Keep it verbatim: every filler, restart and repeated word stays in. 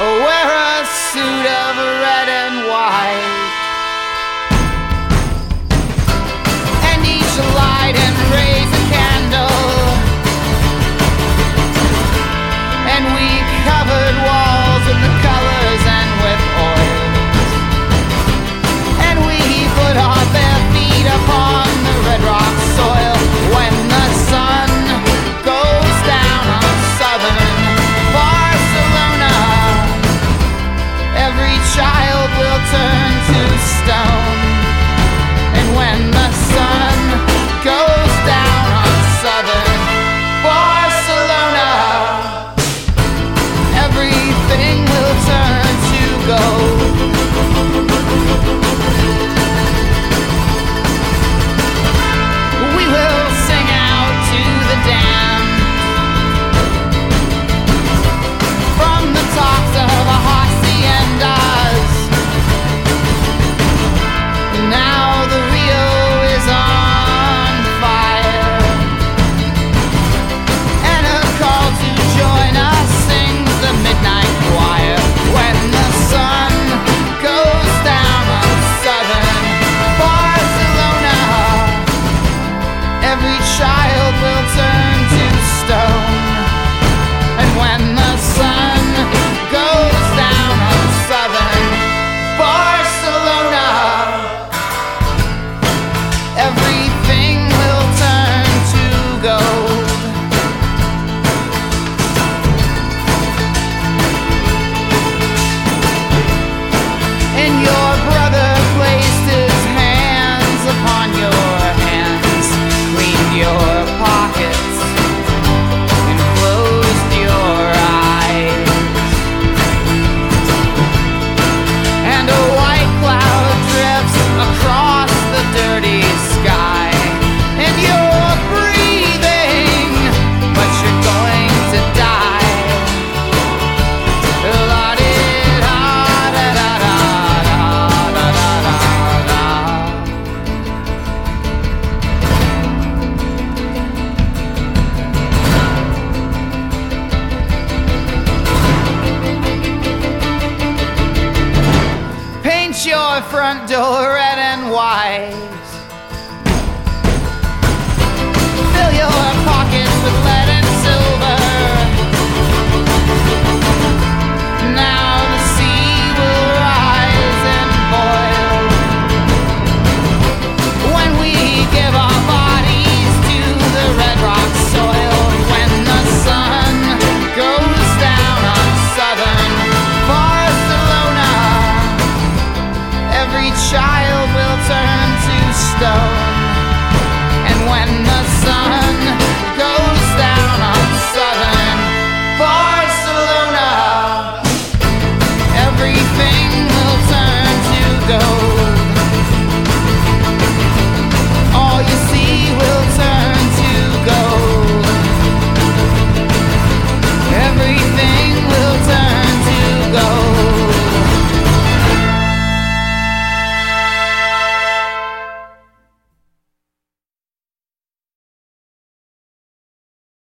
wear a suit of red and white, and each light and raise a candle, and we covered walls with the colors and with oils, and we put our bare feet upon the red rock soil. When the sun goes down on southern Barcelona, every child will turn to stone. And when the sun goes down on southern Barcelona, everything will turn to gold. We will sing out to the damned from the tops of our haciendas. Now the Rio is on fire, and a call to join us sings the midnight choir. When the sun goes down on southern Barcelona, every child will turn to stone. And when the sun goes down on southern Barcelona, everything will turn to gold. And your brother placed his hands upon your hands, cleaned your pockets, and closed your eyes. And a white cloud drifts across the dirty sky, and you're breathing, but you're going to die. Paint your front door red and white, fill your